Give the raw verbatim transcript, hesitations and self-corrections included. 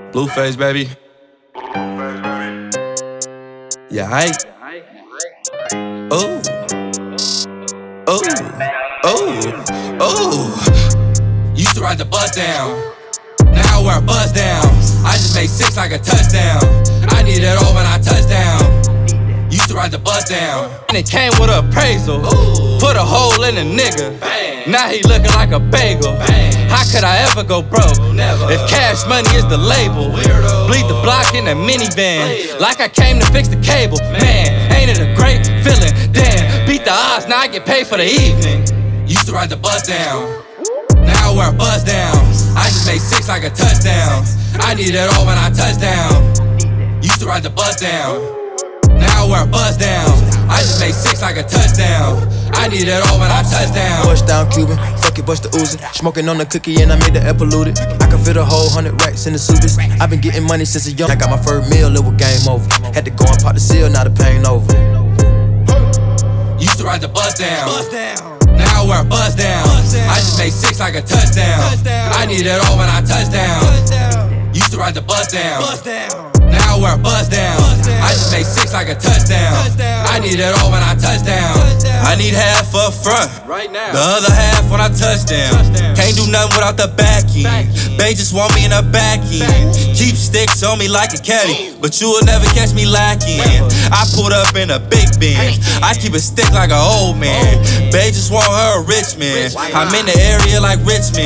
Blueface, baby. Yeah, I. Oh. Oh. Oh. Oh. Used to ride the bus down. Now I wear a buzz down. I just made six like a touchdown. I need it all when I touch down. Used to ride the bus down. And it came with an appraisal. Ooh. Put a hole in a nigga. Bang. Now he looking like a bagel. Bang. How could I ever go broke? Never. If cash money is the label. Weirdo. Bleed the block in a minivan. Later. Like I came to fix the cable. Man, Man, ain't it a great feeling? Damn, beat the odds, now I get paid for the evening. Used to ride the bus down. Now I wear a buzz down. I just made six like a touchdown. I need it all when I touch down. Used to ride the bus down. Now I wear a buzz down. I just made six like a touchdown. I need it all when I touch down. Bust down Cuban, fuck it, bust the Uzi. Smoking on the cookie and I made the air polluted. I can fit a whole hundred racks in the Subies. I've been getting money since a young. I got my first meal, it was game over. Had to go and pop the seal, now the pain over. Used to ride the bus down. Now I wear a buzz down. I just made six like a touchdown. I need it all when I touch down. Used to ride the bus down. Now I wear a buzz down. I just made six like a touchdown. I need it all when I touch down. I need half up front, right now. The other half when I touch down. Can't do nothing without the back end. They just want me in the back end. Keep sticks on me like a caddy, but you will never catch me lacking. I pulled up in a big Benz. I keep a stick like an old man. Bae just want her a rich man. I'm in the area like Richmond.